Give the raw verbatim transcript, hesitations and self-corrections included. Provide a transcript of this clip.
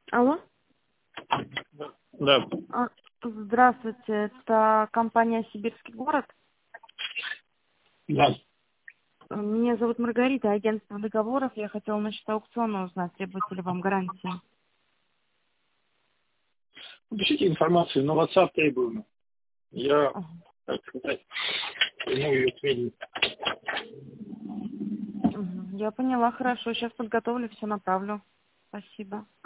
Алло? Да. А, Здравствуйте, это компания «Сибирский город». Да. Меня зовут Маргарита, агентство договоров. Я хотела насчет аукциона узнать, требуется ли вам гарантия. Пишите информацию на WhatsApp требуемо. Я, Ага. так сказать, приму ее к сведению. Мгм. Я поняла, хорошо. Сейчас подготовлю, все направлю. Спасибо.